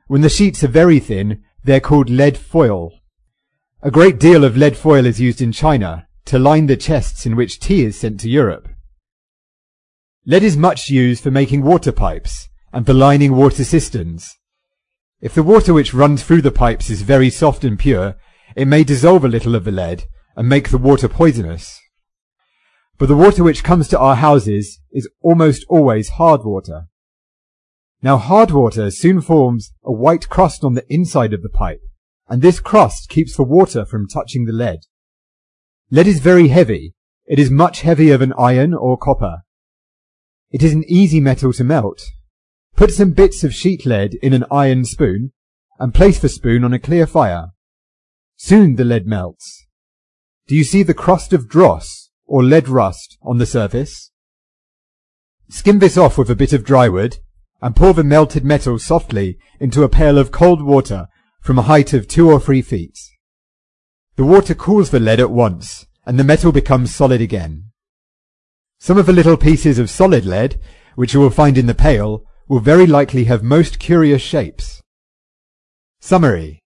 When the sheets are very thin, they're called lead foil. A great deal of lead foil is used in China to line the chests in which tea is sent to Europe. Lead is much used for making water pipes and for lining water cisterns. If the water which runs through the pipes is very soft and pure, it may dissolve a little of the lead and make the water poisonous. But the water which comes to our houses is almost always hard water. Now hard water soon forms a white crust on the inside of the pipe, and this crust keeps the water from touching the lead. Lead is very heavy. It is much heavier than iron or copper. It is an easy metal to melt. Put some bits of sheet lead in an iron spoon and place the spoon on a clear fire. Soon the lead melts. Do you see the crust of dross or lead rust on the surface? Skim this off with a bit of dry wood and pour the melted metal softly into a pail of cold water from a height of 2 or 3 feet. The water cools the lead at once and the metal becomes solid again. Some of the little pieces of solid lead, which you will find in the pail, will very likely have most curious shapes. Summary.